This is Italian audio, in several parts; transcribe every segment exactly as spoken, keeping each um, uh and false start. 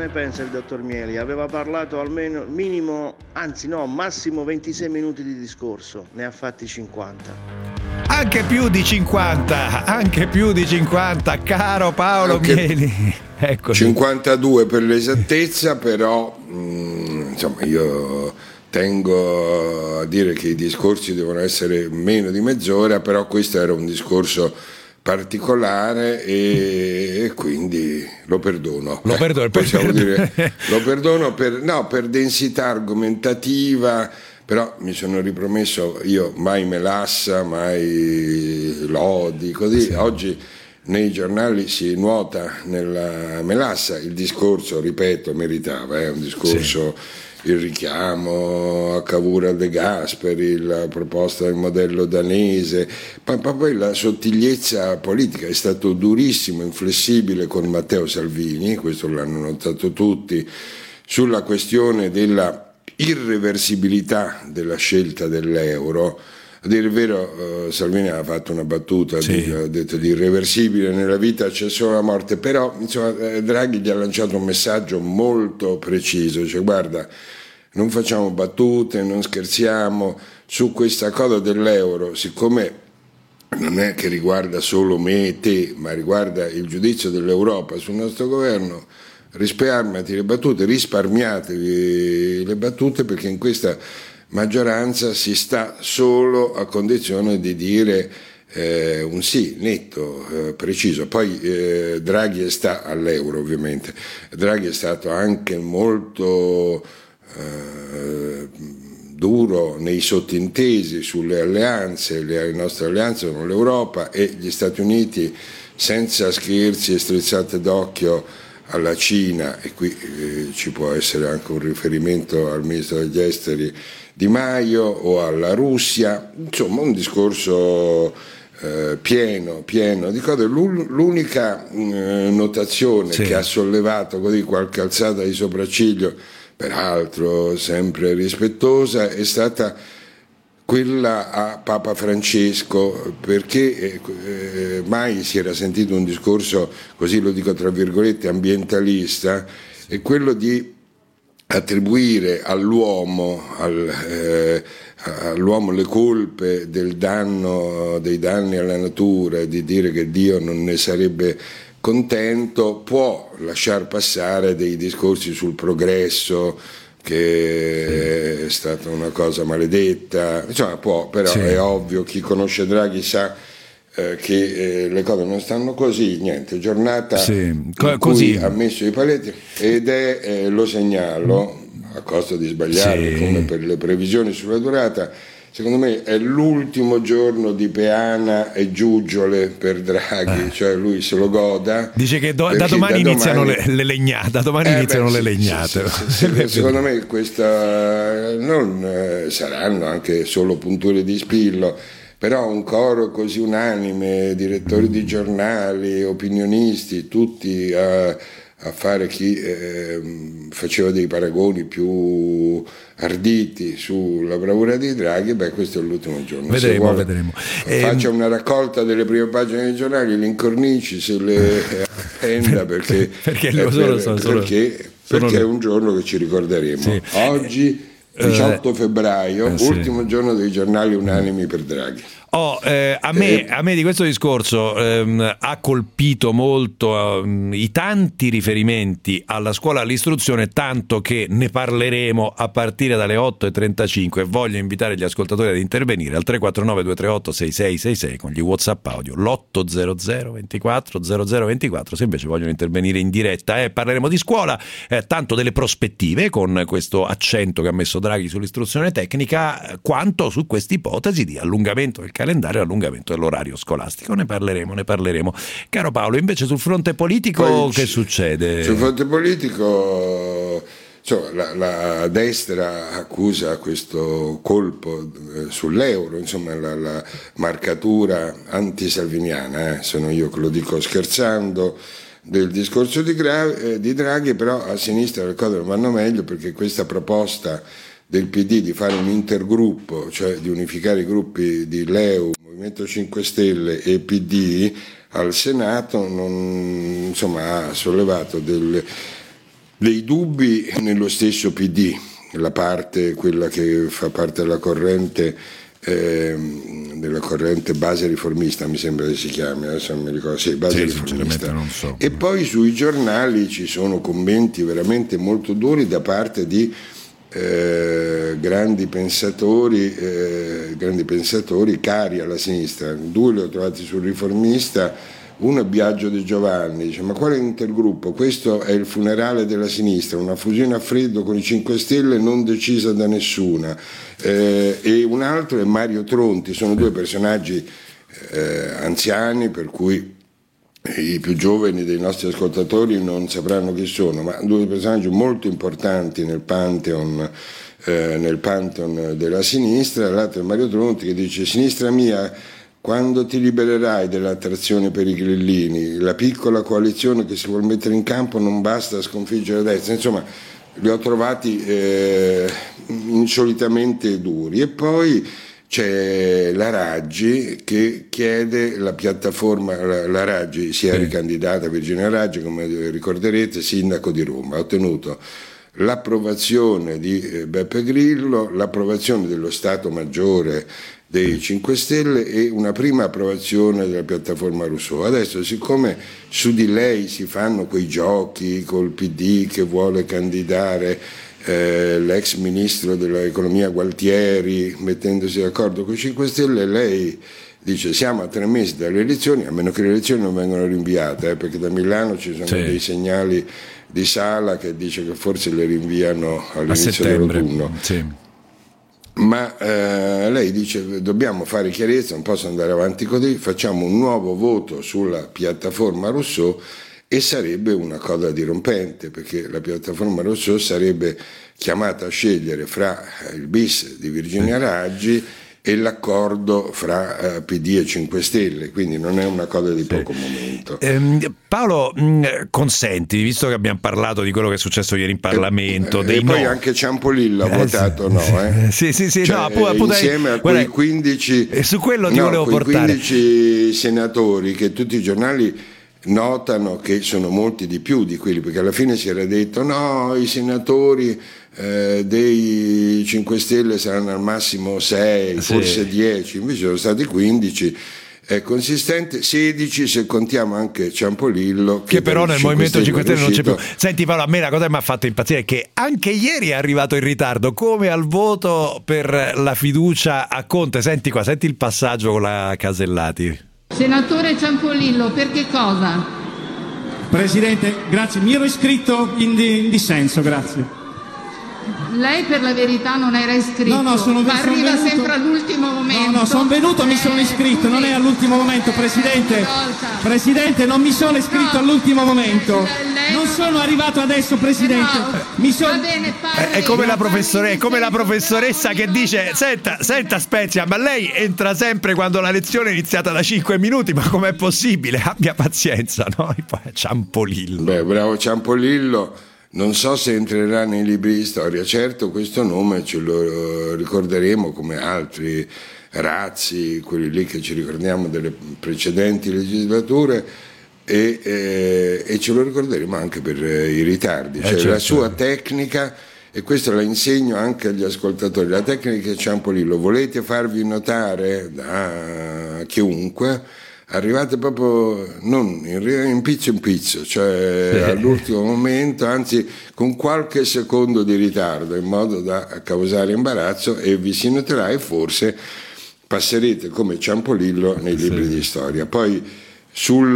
ne pensa il dottor Mieli? Aveva parlato almeno minimo, anzi no, massimo ventisei minuti di discorso, ne ha fatti cinquanta. Anche più di cinquanta, anche più di cinquanta, caro Paolo anche Mieli. Ecco. cinquantadue per l'esattezza, però mh, insomma io tengo a dire che i discorsi devono essere meno di mezz'ora, però questo era un discorso particolare e, e quindi lo perdono. Lo perdono, possiamo per... dire, lo perdono per, no, per densità argomentativa, però mi sono ripromesso io mai melassa, mai lodi, così. Sì. Oggi nei giornali si nuota nella melassa, il discorso, ripeto, meritava, è eh, un discorso... Sì. Il richiamo a Cavour De Gasperi, la proposta del modello danese, ma poi la sottigliezza politica. È stato durissimo, inflessibile con Matteo Salvini, questo l'hanno notato tutti, sulla questione della irreversibilità della scelta dell'euro. A dire il vero, uh, Salvini ha fatto una battuta, sì. Ha detto di irreversibile nella vita c'è solo la morte, però insomma, eh, Draghi gli ha lanciato un messaggio molto preciso, cioè guarda, non facciamo battute, non scherziamo su questa cosa dell'euro, siccome non è che riguarda solo me e te, ma riguarda il giudizio dell'Europa sul nostro governo, risparmiati le battute, risparmiatevi le battute, perché in questa maggioranza si sta solo a condizione di dire eh, un sì netto, eh, preciso. Poi eh, Draghi sta all'euro, ovviamente. Draghi è stato anche molto eh, duro nei sottintesi sulle alleanze. Le nostre alleanze sono l'Europa e gli Stati Uniti, senza scherzi e strizzate d'occhio alla Cina, e qui eh, ci può essere anche un riferimento al ministro degli esteri Di Maio o alla Russia, insomma un discorso eh, pieno, pieno di cose. L'unica eh, notazione sì. che ha sollevato così qualche alzata di sopracciglio, peraltro sempre rispettosa, è stata quella a Papa Francesco, perché eh, mai si era sentito un discorso, così lo dico tra virgolette, ambientalista, e quello di attribuire all'uomo, al, eh, all'uomo le colpe del danno, dei danni alla natura, di dire che Dio non ne sarebbe contento, può lasciar passare dei discorsi sul progresso, che sì. è stata una cosa maledetta, insomma può, però sì. è ovvio, chi conosce Draghi sa eh, che eh, le cose non stanno così, niente, giornata sì. in Co- così. cui ha messo i paletti ed è, eh, lo segnalo, a costo di sbagliare, sì. come per le previsioni sulla durata, secondo me è l'ultimo giorno di peana e giuggiole per Draghi, eh. cioè lui se lo goda. Dice che do, da domani da iniziano domani... Le, le legnate, da domani eh iniziano beh, le sì, legnate. Sì, sì, sì, secondo me questa non eh, saranno anche solo punture di spillo, però un coro così unanime, direttori di giornali, opinionisti, tutti a, a fare chi eh, faceva dei paragoni più arditi sulla bravura di Draghi, beh questo è l'ultimo giorno. Vedremo, se vuole, vedremo. Faccia ehm... una raccolta delle prime pagine dei giornali, li incornici, se le appenda perché, perché, eh, solo, per, solo, perché, solo perché è un giorno che ci ricorderemo. Sì. Oggi diciotto febbraio, eh, sì. ultimo giorno dei giornali unanimi per Draghi. Oh, eh, a, me, a me di questo discorso ehm, ha colpito molto ehm, i tanti riferimenti alla scuola e all'istruzione, tanto che ne parleremo a partire dalle otto e trentacinque. Voglio invitare gli ascoltatori ad intervenire al tre quattro nove due tre otto sei sei sei sei con gli WhatsApp audio, l'otto zero zero ventiquattro zero zero ventiquattro se invece vogliono intervenire in diretta. Eh, parleremo di scuola, eh, tanto delle prospettive, con questo accento che ha messo Draghi sull'istruzione tecnica, quanto su questa ipotesi di allungamento del calendario, allungamento dell'orario scolastico. Ne parleremo, ne parleremo. Caro Paolo, invece sul fronte politico Poi, che succede? Sul fronte politico, insomma, la, la destra accusa questo colpo eh, sull'euro, insomma la, la marcatura antisalviniana, eh, sono io che lo dico scherzando, del discorso di, Gra- eh, di Draghi, però a sinistra le cose non vanno meglio, perché questa proposta del P D di fare un intergruppo, cioè di unificare i gruppi di L E U, Movimento cinque Stelle e P D al Senato, non, insomma, ha sollevato delle, dei dubbi nello stesso P D, la parte, quella che fa parte della corrente eh, della corrente base riformista, mi sembra che si chiami, adesso non mi ricordo, sì, base sì, riformista. Non so. E poi sui giornali ci sono commenti veramente molto duri da parte di eh, grandi pensatori, eh, grandi pensatori cari alla sinistra. Due li ho trovati sul Riformista. Uno è Biagio De Giovanni, dice: ma quale intergruppo? Questo è il funerale della sinistra, una fusione a freddo con i cinque Stelle non decisa da nessuna. Eh, e un altro è Mario Tronti, sono due personaggi eh, anziani, per cui i più giovani dei nostri ascoltatori non sapranno chi sono, ma due personaggi molto importanti nel Pantheon, eh, nel Pantheon della sinistra. L'altro è Mario Tronti che dice: sinistra mia, quando ti libererai dell'attrazione per i grillini? La piccola coalizione che si vuol mettere in campo non basta a sconfiggere la destra. Insomma, li ho trovati eh, insolitamente duri. E poi c'è la Raggi che chiede la piattaforma, la, la Raggi si è ricandidata, Virginia Raggi, come ricorderete, sindaco di Roma, ha ottenuto l'approvazione di eh, Beppe Grillo, l'approvazione dello Stato Maggiore dei cinque Stelle e una prima approvazione della piattaforma Rousseau. Adesso, siccome su di lei si fanno quei giochi col P D che vuole candidare eh, l'ex ministro dell'economia Gualtieri mettendosi d'accordo con i cinque Stelle, lei dice: siamo a tre mesi dalle elezioni, a meno che le elezioni non vengano rinviate, eh, perché da Milano ci sono sì. dei segnali di Sala che dice che forse le rinviano all'inizio dell'autunno. Sì. Ma eh, lei dice: dobbiamo fare chiarezza, non posso andare avanti così, facciamo un nuovo voto sulla piattaforma Rousseau, e sarebbe una coda dirompente, perché la piattaforma Rousseau sarebbe chiamata a scegliere fra il bis di Virginia Raggi e l'accordo fra uh, P D e cinque Stelle, quindi non è una cosa di poco sì. momento. Ehm, Paolo, mh, consenti, visto che abbiamo parlato di quello che è successo ieri in Parlamento, e, dei e poi no. anche Ciampolillo ha eh, votato sì, no, eh? sì, sì, sì, cioè, no, appunto, insieme a quei quindici, su quello ti no, volevo quei portare. quindici senatori che tutti i giornali notano che sono molti di più di quelli, perché alla fine si era detto no, i senatori eh, dei cinque Stelle saranno al massimo sei, sì. forse dieci, invece sono stati quindici. È consistente, sedici se contiamo anche Ciampolillo, che, che però nel Movimento cinque Stelle non c'è più. Senti Paolo, a me la cosa che mi ha fatto impazzire è che anche ieri è arrivato in ritardo, come al voto per la fiducia a Conte. Senti qua, senti il passaggio con la Casellati. Senatore Ciampolillo, per che cosa? Presidente, grazie, mi ero iscritto in, di, in dissenso, grazie. Lei per la verità non era iscritto, no, no, sono, ma sono arriva venuto, sempre all'ultimo momento. No, no, sono venuto, mi sono iscritto, non è all'ultimo momento, Presidente. Presidente, non mi sono iscritto all'ultimo momento. Non sono arrivato adesso, Presidente. Mi sono... È come la professoressa, è come la professoressa che dice: senta, senta Spezia, ma lei entra sempre quando la lezione è iniziata da cinque minuti, ma com'è possibile? Abbia pazienza, no? Ciampolillo. Beh, bravo Ciampolillo. Non so se entrerà nei libri di storia, certo questo nome ce lo ricorderemo come altri Razzi, quelli lì che ci ricordiamo delle precedenti legislature, e, e, e ce lo ricorderemo anche per i ritardi, cioè eh certo. la sua tecnica, e questo la insegno anche agli ascoltatori, la tecnica di Ciampolillo, volete farvi notare da chiunque, arrivate proprio non in, in pizzo in pizzo, cioè sì. all'ultimo momento, anzi con qualche secondo di ritardo, in modo da causare imbarazzo, e vi si noterà e forse passerete come Ciampolillo nei libri sì. di storia. Poi sul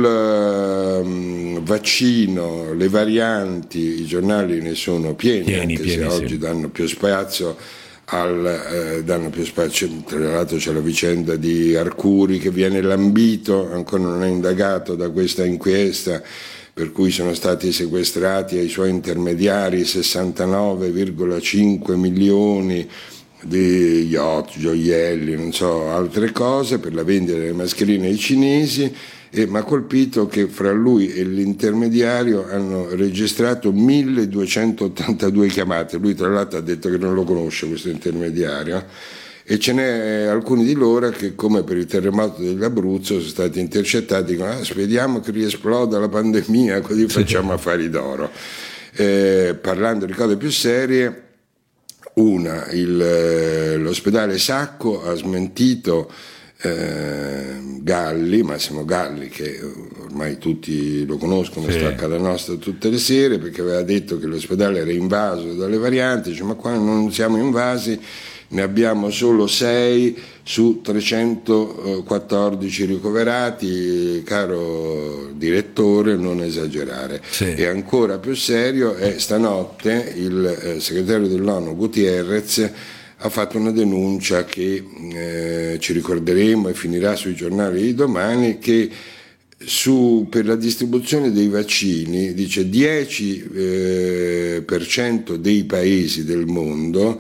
uh, vaccino, le varianti, i giornali ne sono pieni, pieni anche pieni, se sì. oggi danno più spazio Al, eh, danno più spazio. Tra l'altro c'è la vicenda di Arcuri che viene lambito, ancora non è indagato da questa inchiesta, per cui sono stati sequestrati ai suoi intermediari sessantanove virgola cinque milioni di yacht, gioielli, non so, altre cose per la vendita delle mascherine ai cinesi. E mi ha colpito che fra lui e l'intermediario hanno registrato milleduecentottantadue chiamate. Lui tra l'altro ha detto che non lo conosce questo intermediario, e ce n'è alcuni di loro che, come per il terremoto dell'Abruzzo, sono stati intercettati, dicono ah, speriamo che riesploda la pandemia così facciamo affari d'oro. eh, parlando di cose più serie, una, il, l'ospedale Sacco ha smentito eh, Galli, Massimo Galli, che ormai tutti lo conoscono, sì. sta a casa nostra tutte le sere, perché aveva detto che l'ospedale era invaso dalle varianti. Dice: ma qua non siamo invasi, ne abbiamo solo sei su trecentoquattordici ricoverati, caro direttore, non esagerare. Sì. E ancora più serio è stanotte il eh, segretario dell'ONU Gutierrez ha fatto una denuncia che eh, ci ricorderemo e finirà sui giornali di domani, che su, per la distribuzione dei vaccini, dice dieci per cento eh, dei paesi del mondo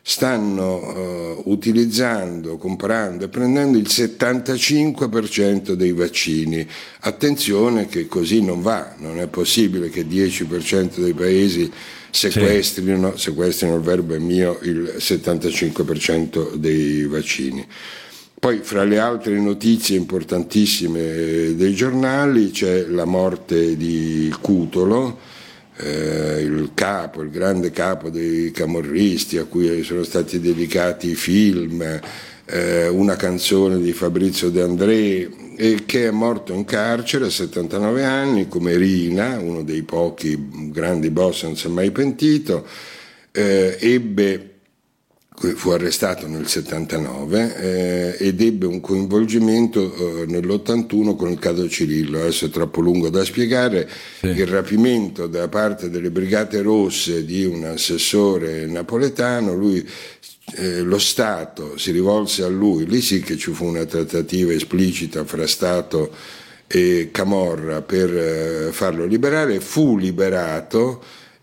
stanno uh, utilizzando, comprando e prendendo il settantacinque per cento dei vaccini. Attenzione che così non va, non è possibile che il dieci per cento dei paesi sequestrino, sì. sequestrino, il verbo è mio, il settantacinque per cento dei vaccini. Poi fra le altre notizie importantissime dei giornali c'è la morte di Cutolo, Eh, il capo, il grande capo dei camorristi, a cui sono stati dedicati film, eh, una canzone di Fabrizio De André, e che è morto in carcere a settantanove anni come Rina, uno dei pochi grandi boss, non si è mai pentito. eh, ebbe fu arrestato nel settantanove eh, ed ebbe un coinvolgimento eh, nell'ottantuno con il caso Cirillo. Adesso è troppo lungo da spiegare. Sì. Il rapimento da parte delle Brigate Rosse di un assessore napoletano, lui, eh, lo Stato si rivolse a lui, lì sì che ci fu una trattativa esplicita fra Stato e Camorra per eh, farlo liberare, fu liberato.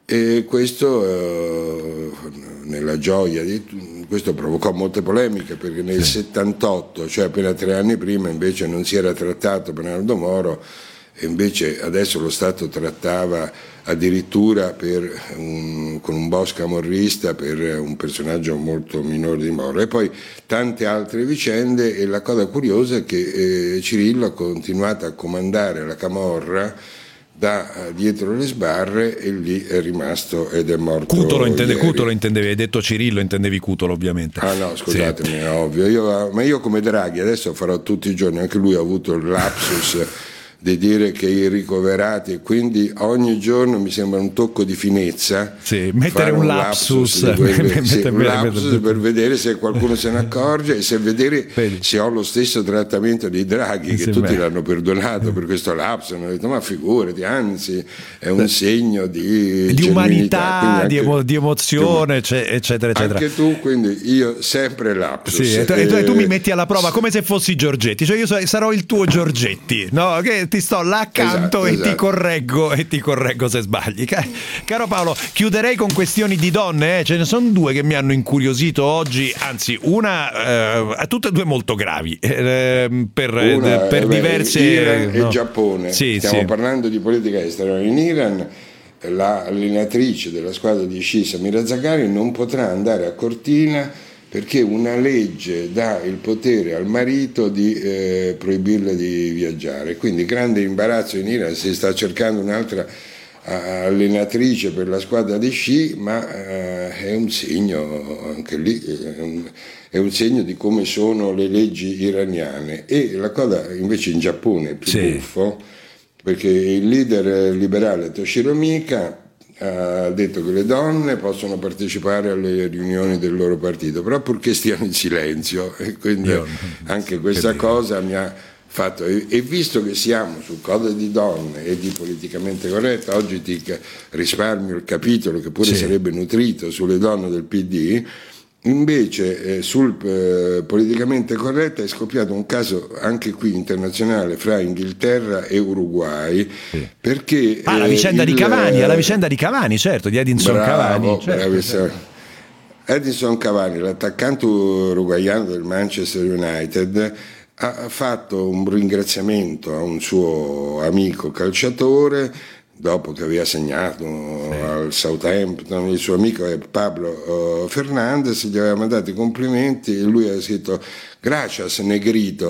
E questo, eh, nella gioia di questo, provocò molte polemiche, perché nel sì. settantotto, cioè appena tre anni prima, invece non si era trattato Bernardo Moro, e invece adesso lo Stato trattava addirittura per un, con un boss camorrista per un personaggio molto minore di Moro. E poi tante altre vicende, e la cosa curiosa è che eh, Cirillo ha continuato a comandare la Camorra da dietro le sbarre, e lì è rimasto ed è morto. Cutolo, intende, ieri. Cutolo intendevi, hai detto Cirillo, intendevi Cutolo ovviamente. Ah no, scusatemi, sì. È ovvio. Io, ma io come Draghi adesso farò tutti i giorni, anche lui ha avuto il lapsus di dire che i ricoverati, quindi ogni giorno mi sembra un tocco di finezza, sì, mettere un, un lapsus, lapsus, quelle, sì, un lapsus per vedere se qualcuno se ne accorge, e se vedere Vedi. se ho lo stesso trattamento di Draghi, che sì, tutti beh. l'hanno perdonato per questo lapsus, hanno detto ma figurati, anzi è un segno di, di umanità, di, emo- di emozione, di, eccetera eccetera. Anche tu, quindi io sempre lapsus. Sì, e, tu, e, tu, e tu mi metti alla prova come se fossi Giorgetti, cioè io sarò il tuo Giorgetti, no? Che ti sto là accanto, esatto, e esatto. ti correggo e ti correggo se sbagli. Caro Paolo, chiuderei con questioni di donne, eh? Ce ne sono due che mi hanno incuriosito oggi, anzi una, eh, tutte e due molto gravi, eh, per, una, per beh, diverse Iran no. e Giappone. Sì, stiamo sì. parlando di politica estera. In Iran l'allenatrice della squadra di sci Samira Zaghari non potrà andare a Cortina perché una legge dà il potere al marito di eh, proibirle di viaggiare. Quindi grande imbarazzo in Iran, si sta cercando un'altra allenatrice per la squadra di sci, ma eh, è un segno, anche lì, è un, è un segno di come sono le leggi iraniane. E la cosa invece in Giappone è più sì. buffo, perché il leader liberale Toshiro Mika ha detto che le donne possono partecipare alle riunioni del loro partito, però purché stiano in silenzio, e quindi Io, anche questa cosa mi ha fatto, e, e visto che siamo su cose di donne e di politicamente corretta, oggi ti risparmio il capitolo che pure sì. sarebbe nutrito sulle donne del P D. Invece eh, sul eh, politicamente corretto è scoppiato un caso anche qui internazionale fra Inghilterra e Uruguay, sì. perché ah, la vicenda eh, di Cavani, il, la vicenda di Cavani, certo, di Edinson bravo, Cavani, certo, certo. Edinson Cavani, l'attaccante uruguaiano del Manchester United, ha fatto un ringraziamento a un suo amico calciatore dopo che aveva segnato sì. al Southampton. Il suo amico è Pablo uh, Fernandes, gli aveva mandato i complimenti e lui ha scritto gracias negrito,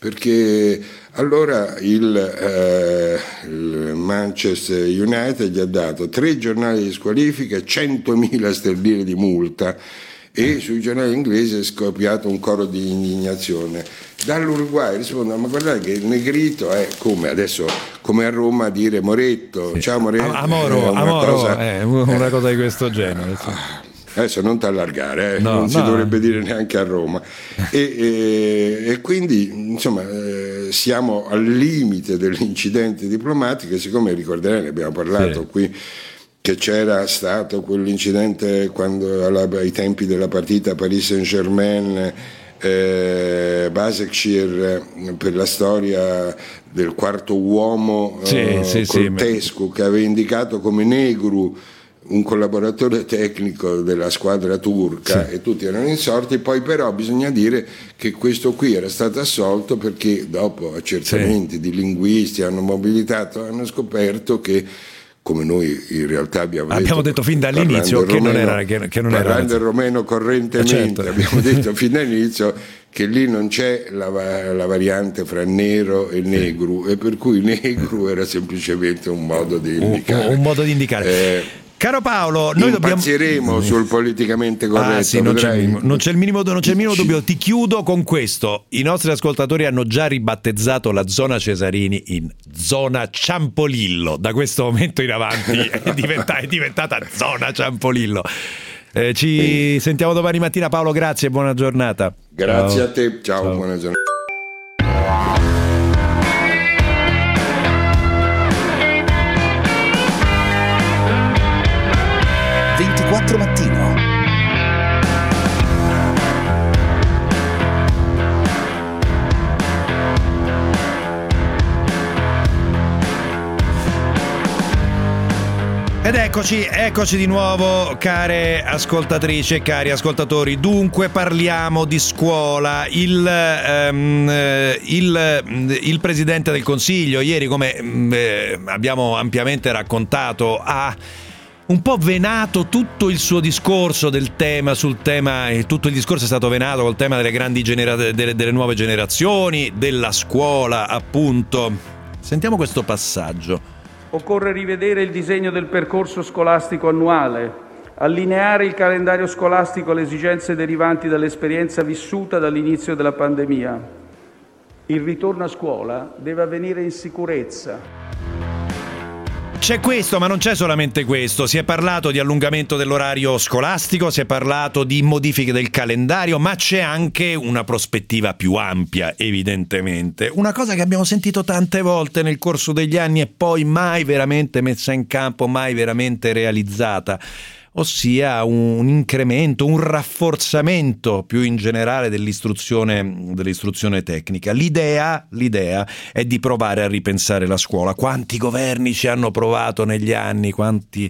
perché allora il, eh, il Manchester United gli ha dato tre giornate di squalifica e centomila sterline di multa, e sui giornali inglesi è scoppiato un coro di indignazione. Dall'Uruguay rispondono: ma guardate che il negrito è come adesso, come a Roma dire Moretto, sì. Ciao Moretto, Amoro, una, Amoro, cosa, eh, una cosa di questo genere, sì. Adesso non t'allargare, eh, no, non no. si dovrebbe dire neanche a Roma. e, e, e quindi insomma eh, siamo al limite dell'incidente diplomatico, e siccome ricorderai, ne abbiamo parlato sì. qui, che c'era stato quell'incidente quando alla, ai tempi della partita Paris Saint-Germain, eh, Basaksehir, per la storia del quarto uomo sì, eh, sì, Cortescu, sì. che aveva indicato come Negru un collaboratore tecnico della squadra turca, sì. e tutti erano insorti. Poi però bisogna dire che questo qui era stato assolto perché dopo accertamenti sì. di linguisti hanno mobilitato, hanno scoperto che, come noi in realtà abbiamo, abbiamo detto, detto fin dall'inizio che non era che, che non parlando era il romeno correntemente, certo. abbiamo detto fin dall'inizio che lì non c'è la, la variante fra nero e negru, e per cui negru era semplicemente un modo di indicare. Un, un modo di indicare. Eh, Caro Paolo, noi impazziremo dobbiamo... sul politicamente corretto. Ah, sì, non, c'è minimo, non c'è il minimo, non c'è il minimo dubbio. Ti chiudo con questo: i nostri ascoltatori hanno già ribattezzato la zona Cesarini in zona Ciampolillo. Da questo momento in avanti è, diventa, è diventata zona Ciampolillo. Eh, ci sì. sentiamo domani mattina. Paolo, grazie e buona giornata. Grazie ciao. a te, ciao, ciao. Buona giornata. ventiquattro mattino. Ed eccoci, eccoci di nuovo, care ascoltatrici e cari ascoltatori. Dunque parliamo di scuola. Il, um, il, il Presidente del Consiglio ieri, come eh, abbiamo ampiamente raccontato, ha un po' venato tutto il suo discorso del tema, sul tema, e tutto il discorso è stato venato col tema delle grandi genera- delle, delle nuove generazioni, della scuola, appunto. Sentiamo questo passaggio. Occorre rivedere il disegno del percorso scolastico annuale, allineare il calendario scolastico alle esigenze derivanti dall'esperienza vissuta dall'inizio della pandemia. Il ritorno a scuola deve avvenire in sicurezza. C'è questo, ma non c'è solamente questo. Si è parlato di allungamento dell'orario scolastico, si è parlato di modifiche del calendario, ma c'è anche una prospettiva più ampia, evidentemente. Una cosa che abbiamo sentito tante volte nel corso degli anni e poi mai veramente messa in campo, mai veramente realizzata, ossia un incremento, un rafforzamento più in generale dell'istruzione, dell'istruzione tecnica. L'idea, l'idea è di provare a ripensare la scuola. Quanti governi ci hanno provato negli anni, quanti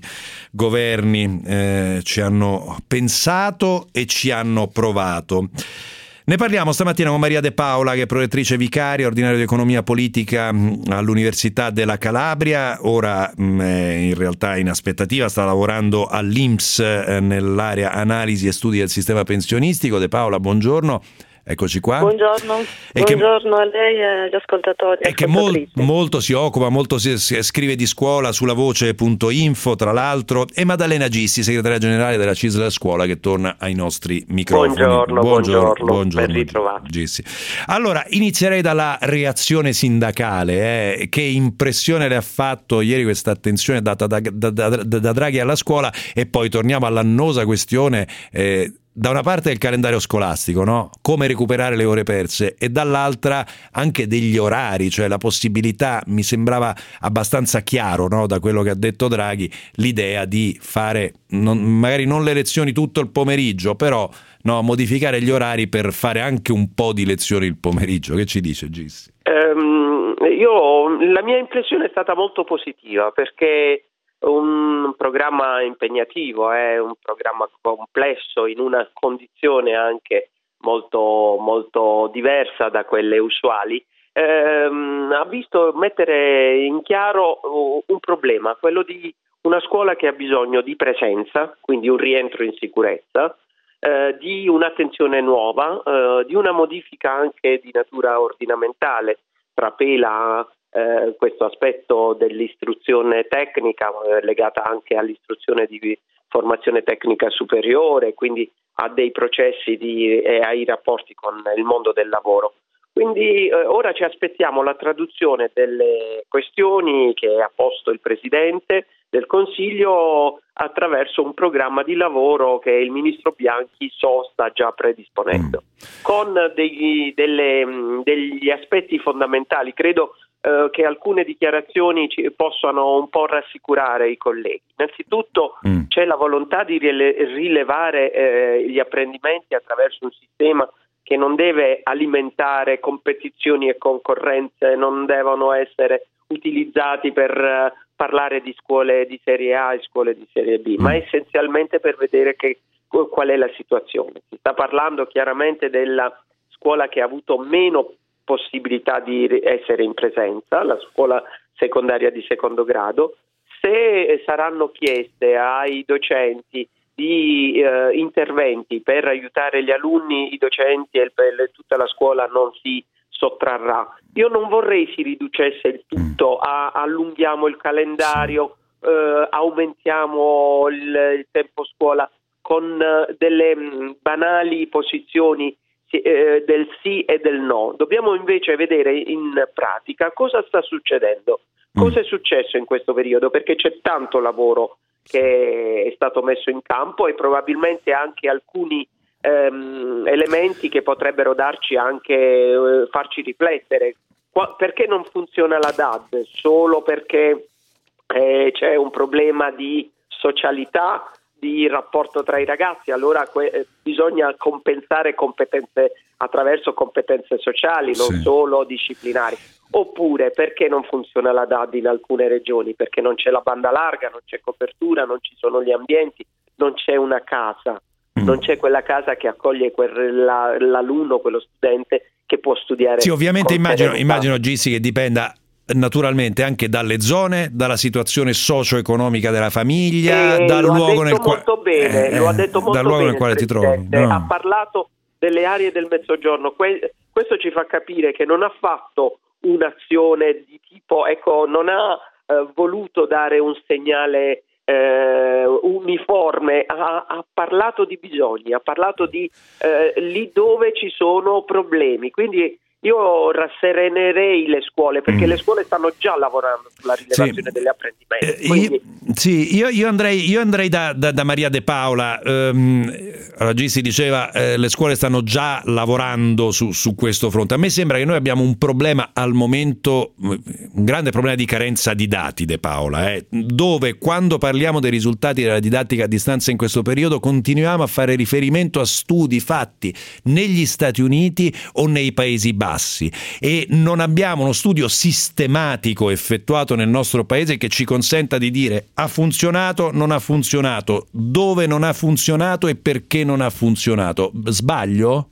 governi eh, ci hanno pensato e ci hanno provato. Ne parliamo stamattina con Maria De Paola, che è prorettrice vicaria, ordinaria di economia politica all'Università della Calabria. Ora mh, è in realtà in aspettativa, sta lavorando all'I N P S eh, nell'area analisi e studi del sistema pensionistico. De Paola, buongiorno. Eccoci qua. Buongiorno, e buongiorno che, a lei e agli ascoltatori. E che mol, molto si occupa, molto si, si scrive di scuola sulla voce punto info, tra l'altro, e Maddalena Gissi, segretaria generale della C I S L Scuola, che torna ai nostri microfoni. Buongiorno, buongiorno, buongiorno, buongiorno ben ritrovati. Gissi. Allora, inizierei dalla reazione sindacale. Eh. Che impressione le ha fatto ieri questa attenzione data da, da, da, da Draghi alla scuola? E poi torniamo all'annosa questione eh, da una parte il calendario scolastico, no? Come recuperare le ore perse, e dall'altra anche degli orari, cioè la possibilità, mi sembrava abbastanza chiaro, no? Da quello che ha detto Draghi, l'idea di fare non, magari non le lezioni tutto il pomeriggio, però no, modificare gli orari per fare anche un po' di lezioni il pomeriggio. Che ci dice Gissi? Um, io, la mia impressione è stata molto positiva, perché un programma impegnativo, è un programma complesso in una condizione anche molto molto diversa da quelle usuali. Ehm, ha visto mettere in chiaro un problema, quello di una scuola che ha bisogno di presenza, quindi un rientro in sicurezza, eh, di un'attenzione nuova, eh, di una modifica anche di natura ordinamentale, trapela eh, questo aspetto dell'istruzione tecnica eh, legata anche all'istruzione di formazione tecnica superiore, quindi a dei processi di, e ai rapporti con il mondo del lavoro. Quindi eh, ora ci aspettiamo la traduzione delle questioni che ha posto il Presidente del Consiglio attraverso un programma di lavoro che il Ministro Bianchi so sta già predisponendo, mm. con degli, delle, degli aspetti fondamentali. Credo eh, che alcune dichiarazioni ci possano un po' rassicurare i colleghi. Innanzitutto mm. c'è la volontà di rile- rilevare eh, gli apprendimenti attraverso un sistema che non deve alimentare competizioni e concorrenze, non devono essere utilizzati per uh, parlare di scuole di serie A e scuole di serie B, ma essenzialmente per vedere che, qual è la situazione. Si sta parlando chiaramente della scuola che ha avuto meno possibilità di essere in presenza, la scuola secondaria di secondo grado. Se saranno chieste ai docenti di eh, interventi per aiutare gli alunni, i docenti e il, tutta la scuola non si sottrarrà. Io non vorrei si riducesse il tutto a allunghiamo il calendario, eh, aumentiamo il, il tempo scuola con eh, delle mh, banali posizioni eh, del sì e del no. Dobbiamo invece vedere in pratica cosa sta succedendo, cosa è successo in questo periodo, perché c'è tanto lavoro che è stato messo in campo e probabilmente anche alcuni ehm, elementi che potrebbero darci anche eh, farci riflettere. Qua, perché non funziona la D A D? Solo perché eh, c'è un problema di socialità, di rapporto tra i ragazzi, allora que- eh, bisogna compensare competenze attraverso competenze sociali, non sì. solo disciplinari. Oppure perché non funziona la D A D in alcune regioni? Perché non c'è la banda larga, non c'è copertura, non ci sono gli ambienti, non c'è una casa, mm. non c'è quella casa che accoglie quel, la, l'alunno, quello studente che può studiare. Sì, ovviamente immagino, immagino Gissi, che dipenda naturalmente anche dalle zone, dalla situazione socio-economica della famiglia, e dal luogo nel quale molto bene, eh, lo ha detto molto dal luogo bene nel quale ti trovi. No. Ha parlato delle aree del Mezzogiorno. Que- questo ci fa capire che non ha fatto un'azione di tipo, ecco, non ha eh, voluto dare un segnale eh, uniforme, ha, ha parlato di bisogni, ha parlato di eh, lì dove ci sono problemi, quindi io rasserenerei le scuole, perché mm. le scuole stanno già lavorando sulla rilevazione sì. degli apprendimenti. Eh, quindi... io, sì, io, io andrei, io andrei da, da, da Maria De Paola. Um, oggi si diceva eh, le scuole stanno già lavorando su, su questo fronte. A me sembra che noi abbiamo un problema al momento, un grande problema di carenza di dati, De Paola, eh, dove quando parliamo dei risultati della didattica a distanza in questo periodo continuiamo a fare riferimento a studi fatti negli Stati Uniti o nei Paesi Bassi. E non abbiamo uno studio sistematico effettuato nel nostro paese che ci consenta di dire ha funzionato, non ha funzionato, dove non ha funzionato e perché non ha funzionato. Sbaglio?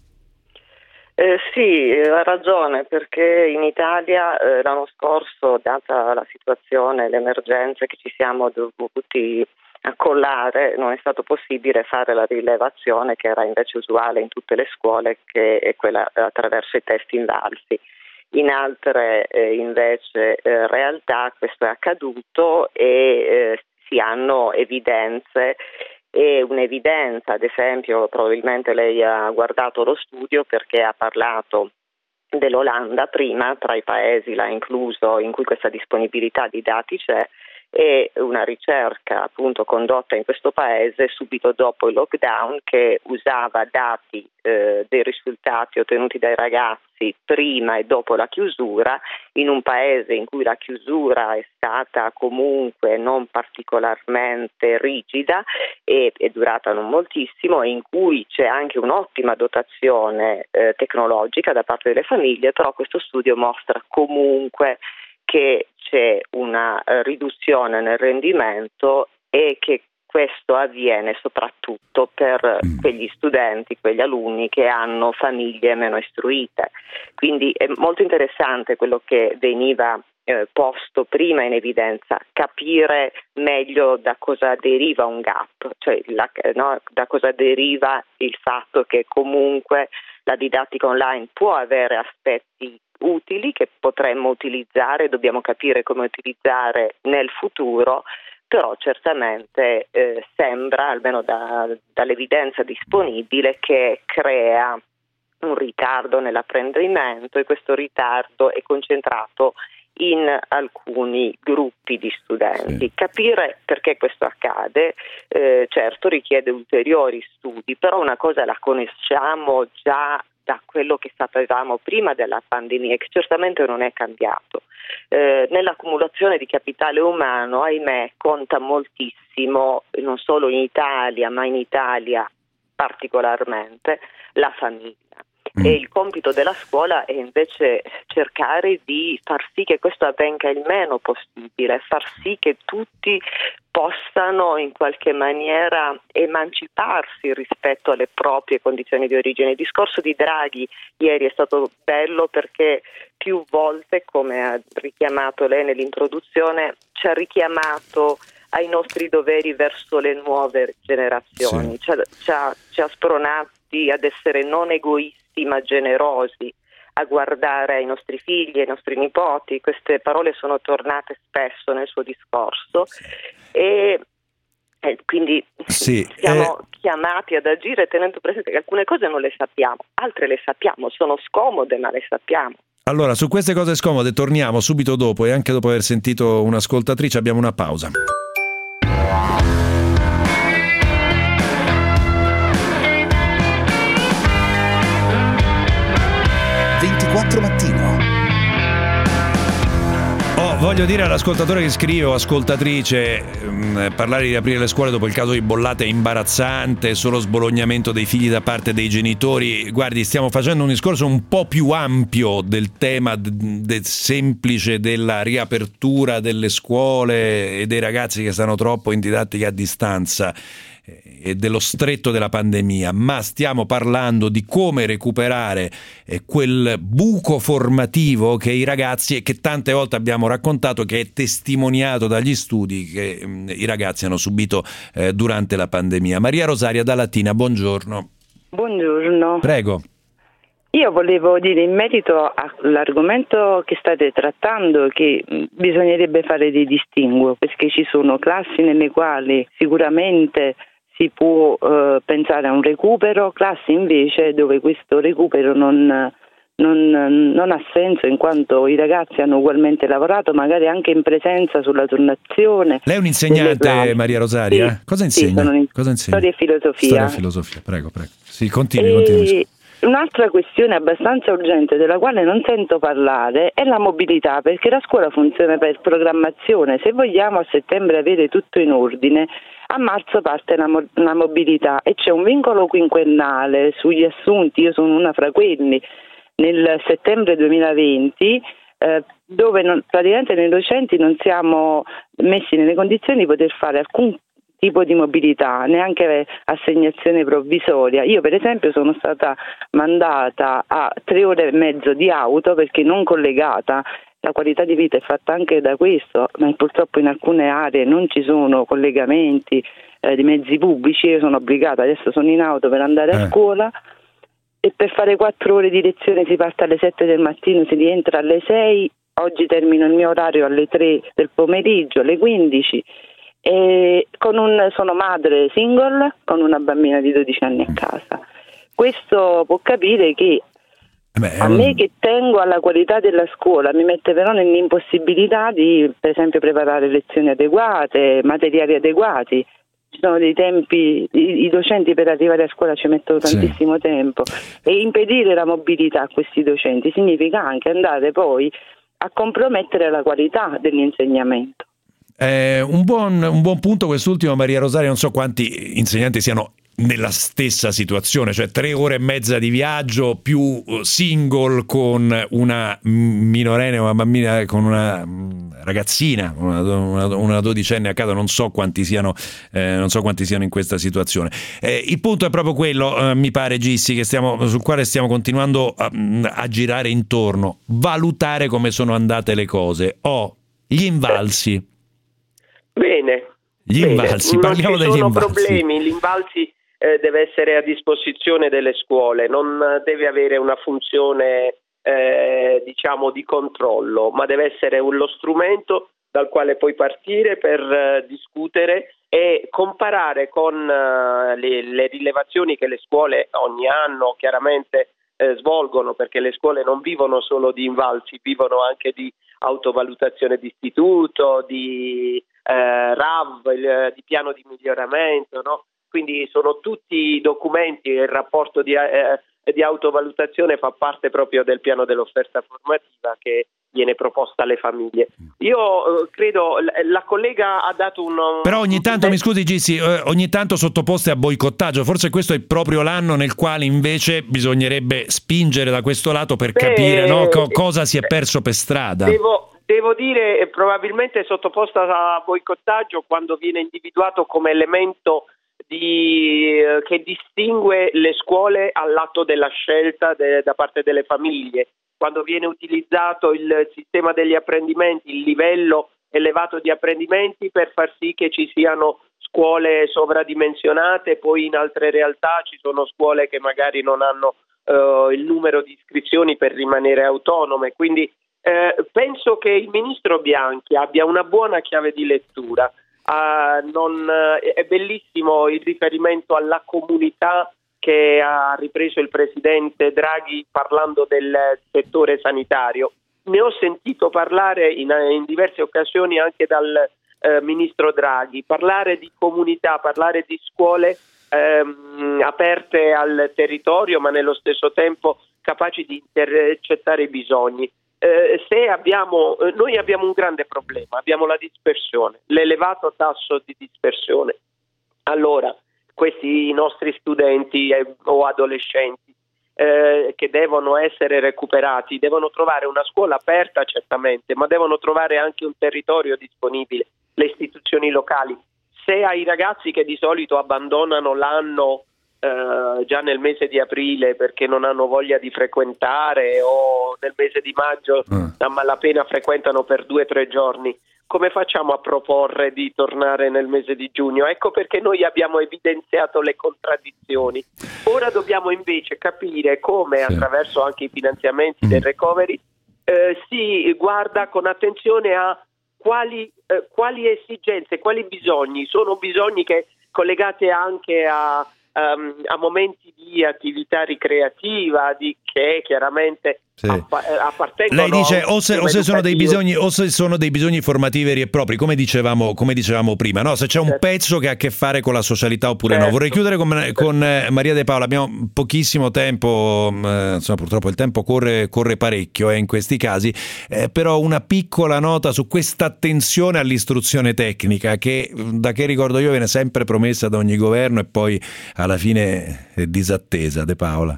Eh, sì, ha ragione, perché in Italia eh, l'anno scorso, data la situazione, le emergenze che ci siamo dovuti accollare, non è stato possibile fare la rilevazione che era invece usuale in tutte le scuole, che è quella attraverso i test invalsi. In altre eh, invece eh, realtà questo è accaduto e eh, si hanno evidenze, e un'evidenza, ad esempio, probabilmente lei ha guardato lo studio perché ha parlato dell'Olanda prima, tra i paesi l'ha incluso, in cui questa disponibilità di dati c'è, e una ricerca appunto condotta in questo paese subito dopo il lockdown, che usava dati eh, dei risultati ottenuti dai ragazzi prima e dopo la chiusura, in un paese in cui la chiusura è stata comunque non particolarmente rigida e è durata non moltissimo, e in cui c'è anche un'ottima dotazione eh, tecnologica da parte delle famiglie, però questo studio mostra comunque che c'è una riduzione nel rendimento e che questo avviene soprattutto per quegli studenti, quegli alunni che hanno famiglie meno istruite. Quindi è molto interessante quello che veniva eh, posto prima in evidenza, capire meglio da cosa deriva un gap, cioè la, no, da cosa deriva il fatto che comunque la didattica online può avere aspetti utili che potremmo utilizzare, dobbiamo capire come utilizzare nel futuro, però certamente eh, sembra, almeno da, dall'evidenza disponibile, che crea un ritardo nell'apprendimento, e questo ritardo è concentrato in alcuni gruppi di studenti. Sì. Capire perché questo accade, eh, certo richiede ulteriori studi, però una cosa la conosciamo già da quello che sapevamo prima della pandemia, che certamente non è cambiato. Eh, nell'accumulazione di capitale umano, ahimè, conta moltissimo, non solo in Italia, ma in Italia particolarmente, la famiglia. Mm. E il compito della scuola è invece cercare di far sì che questo avvenga il meno possibile, far sì che tutti possano in qualche maniera emanciparsi rispetto alle proprie condizioni di origine. Il discorso di Draghi ieri è stato bello perché più volte, come ha richiamato lei nell'introduzione, ci ha richiamato ai nostri doveri verso le nuove generazioni, sì. ci, ha, ci, ha, ci ha spronati ad essere non egoisti ma generosi, a guardare ai nostri figli, ai nostri nipoti. Queste parole sono tornate spesso nel suo discorso, e, e quindi sì, siamo eh... chiamati ad agire tenendo presente che alcune cose non le sappiamo, altre le sappiamo, sono scomode ma le sappiamo. Allora, su queste cose scomode torniamo subito dopo, e anche dopo aver sentito un'ascoltatrice abbiamo una pausa. ventiquattro Mattino. Oh, voglio dire all'ascoltatore che scrive o ascoltatrice, mh, parlare di riaprire le scuole dopo il caso di Bollate è imbarazzante, solo sbolognamento dei figli da parte dei genitori. Guardi, stiamo facendo un discorso un po' più ampio del tema d- del semplice della riapertura delle scuole e dei ragazzi che stanno troppo in didattica a distanza e dello stretto della pandemia, ma stiamo parlando di come recuperare eh, quel buco formativo che i ragazzi, e che tante volte abbiamo raccontato, che è testimoniato dagli studi che mh, i ragazzi hanno subito eh, durante la pandemia. Maria Rosaria da Latina, buongiorno. Buongiorno. Prego. Io volevo dire in merito all'argomento che state trattando che bisognerebbe fare dei distinguo, perché ci sono classi nelle quali sicuramente si può eh, pensare a un recupero, classi invece dove questo recupero non, non, non ha senso, in quanto i ragazzi hanno ugualmente lavorato, magari anche in presenza sulla turnazione. Lei è un'insegnante, Maria Rosaria? Sì, Cosa insegna? Sì, sono in Cosa insegna? Storia e filosofia. Storia e filosofia, prego, prego. Sì, continui, e... continui. Un'altra questione abbastanza urgente della quale non sento parlare è la mobilità, perché la scuola funziona per programmazione. Se vogliamo a settembre avere tutto in ordine, a marzo parte la, mo- la mobilità e c'è un vincolo quinquennale sugli assunti. Io sono una fra quelli. Nel settembre duemilaventi eh, dove non, praticamente noi docenti non siamo messi nelle condizioni di poter fare alcun tipo di mobilità, neanche assegnazione provvisoria. Io per esempio sono stata mandata a tre ore e mezzo di auto perché non collegata. La qualità di vita è fatta anche da questo, ma purtroppo in alcune aree non ci sono collegamenti eh, di mezzi pubblici. Io sono obbligata, adesso sono in auto per andare a eh. scuola, e per fare quattro ore di lezione si parte alle sette del mattino, si rientra alle sei. Oggi termino il mio orario alle tre del pomeriggio, alle quindici. E con un, sono madre single con una bambina di dodici anni a casa. Questo può capire che Beh, a me, che tengo alla qualità della scuola, mi mette però nell'impossibilità di, per esempio, preparare lezioni adeguate, materiali adeguati. Ci sono dei tempi, i, i docenti per arrivare a scuola ci mettono tantissimo sì. tempo, e impedire la mobilità a questi docenti significa anche andare poi a compromettere la qualità dell'insegnamento. Eh, un buon, un buon punto quest'ultimo, Maria Rosaria. Non so quanti insegnanti siano nella stessa situazione, cioè tre ore e mezza di viaggio più single con una minorenne, una bambina, con una ragazzina, una, una, una dodicenne a casa, non so quanti siano, eh, non so quanti siano in questa situazione. Eh, il punto è proprio quello, eh, mi pare, Gissi, che stiamo, sul quale stiamo continuando a, a girare intorno, valutare come sono andate le cose. Oh, gli invalsi. Bene. Gli Bene. invalsi, parliamo non ci degli sono invalsi. problemi, gli invalsi eh, deve essere a disposizione delle scuole, non deve avere una funzione eh, diciamo di controllo, ma deve essere un, lo strumento dal quale puoi partire per eh, discutere e comparare con uh, le, le rilevazioni che le scuole ogni anno chiaramente eh, svolgono, perché le scuole non vivono solo di invalsi, vivono anche di autovalutazione di istituto, di eh, R A V, il, di piano di miglioramento, no? Quindi sono tutti documenti, il rapporto di, eh, di autovalutazione fa parte proprio del piano dell'offerta formativa che viene proposta alle famiglie. Io eh, credo, la collega ha dato un... Però ogni tanto, mi scusi Gissi, eh, ogni tanto sottoposte a boicottaggio, forse questo è proprio l'anno nel quale invece bisognerebbe spingere da questo lato per Beh, capire no, co- cosa si è perso per strada. Devo, devo dire, probabilmente sottoposta a boicottaggio quando viene individuato come elemento di, eh, che distingue le scuole all'atto della scelta de, da parte delle famiglie, quando viene utilizzato il sistema degli apprendimenti, il livello elevato di apprendimenti per far sì che ci siano scuole sovradimensionate, poi in altre realtà ci sono scuole che magari non hanno eh, il numero di iscrizioni per rimanere autonome, quindi eh, penso che il ministro Bianchi abbia una buona chiave di lettura. Uh, non, uh, è bellissimo il riferimento alla comunità che ha ripreso il presidente Draghi parlando del settore sanitario. Ne ho sentito parlare in, in diverse occasioni anche dal eh, ministro Draghi, parlare di comunità, parlare di scuole ehm, aperte al territorio ma nello stesso tempo capaci di intercettare i bisogni. Eh, se abbiamo, eh, noi abbiamo un grande problema, abbiamo la dispersione, l'elevato tasso di dispersione. Allora, questi nostri studenti eh, o adolescenti eh, che devono essere recuperati devono trovare una scuola aperta certamente, ma devono trovare anche un territorio disponibile, le istituzioni locali. Se ai ragazzi che di solito abbandonano l'anno Uh, già nel mese di aprile perché non hanno voglia di frequentare o nel mese di maggio mm. a malapena frequentano per due o tre giorni, come facciamo a proporre di tornare nel mese di giugno? Ecco perché noi abbiamo evidenziato le contraddizioni. Ora dobbiamo invece capire come sì. attraverso anche i finanziamenti mm. del recovery eh, si guarda con attenzione a quali, eh, quali esigenze, quali bisogni, sono bisogni che collegati anche a Um, a momenti di attività ricreativa di che chiaramente sì. appa- appartengono. Lei dice o se, o se sono dei bisogni o se sono dei bisogni formativi veri e propri, come dicevamo come dicevamo prima, no? Se c'è un certo. pezzo che ha a che fare con la socialità oppure certo. no. Vorrei chiudere con, certo. con eh, Maria De Paola, abbiamo pochissimo tempo, eh, insomma purtroppo il tempo corre, corre parecchio eh, in questi casi, eh, però una piccola nota su questa attenzione all'istruzione tecnica che da che ricordo io viene sempre promessa da ogni governo e poi alla fine è disattesa. De Paola.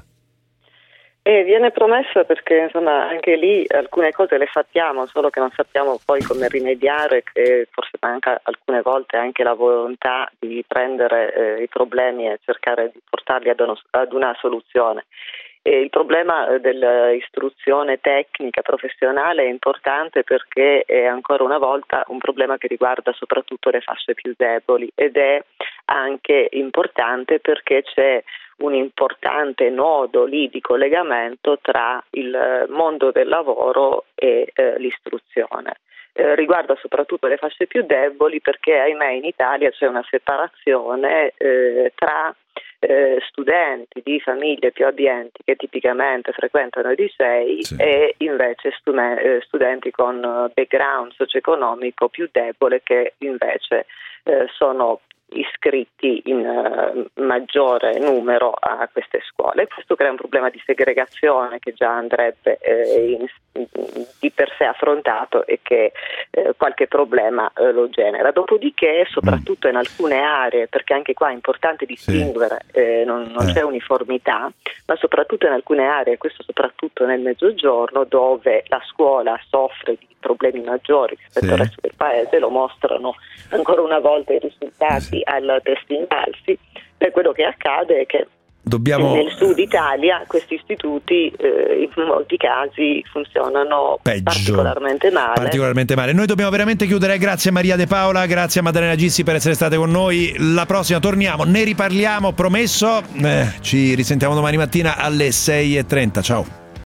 E viene promessa perché insomma anche lì alcune cose le sappiamo, solo che non sappiamo poi come rimediare, che forse manca alcune volte anche la volontà di prendere eh, i problemi e cercare di portarli ad, uno, ad una soluzione. E il problema dell'istruzione tecnica professionale è importante perché è ancora una volta un problema che riguarda soprattutto le fasce più deboli ed è anche importante perché c'è un importante nodo lì di collegamento tra il mondo del lavoro e eh, l'istruzione. Eh, riguarda soprattutto le fasce più deboli perché ahimè in Italia c'è una separazione eh, tra eh, studenti di famiglie più abbienti che tipicamente frequentano i licei sì. e invece stume- eh, studenti con background socio-economico più debole che invece eh, sono iscritti in uh, maggiore numero a queste scuole. Questo crea un problema di segregazione che già andrebbe eh, in, di per sé affrontato e che eh, qualche problema eh, lo genera. Dopodiché, soprattutto in alcune aree, perché anche qua è importante distinguere, sì. eh, non, non eh. c'è uniformità, ma soprattutto in alcune aree, questo soprattutto nel Mezzogiorno, dove la scuola soffre di problemi maggiori rispetto sì. al resto del paese, lo mostrano ancora una volta i risultati sì. al test INVALSI. E quello che accade è che Dobbiamo... nel sud Italia questi istituti eh, in molti casi funzionano Peggio. particolarmente male. particolarmente male. Noi dobbiamo veramente chiudere. Grazie a Maria De Paola, grazie a Maddalena Gissi per essere state con noi. La prossima torniamo, ne riparliamo, promesso. Eh, ci risentiamo domani mattina alle sei e trenta. Ciao.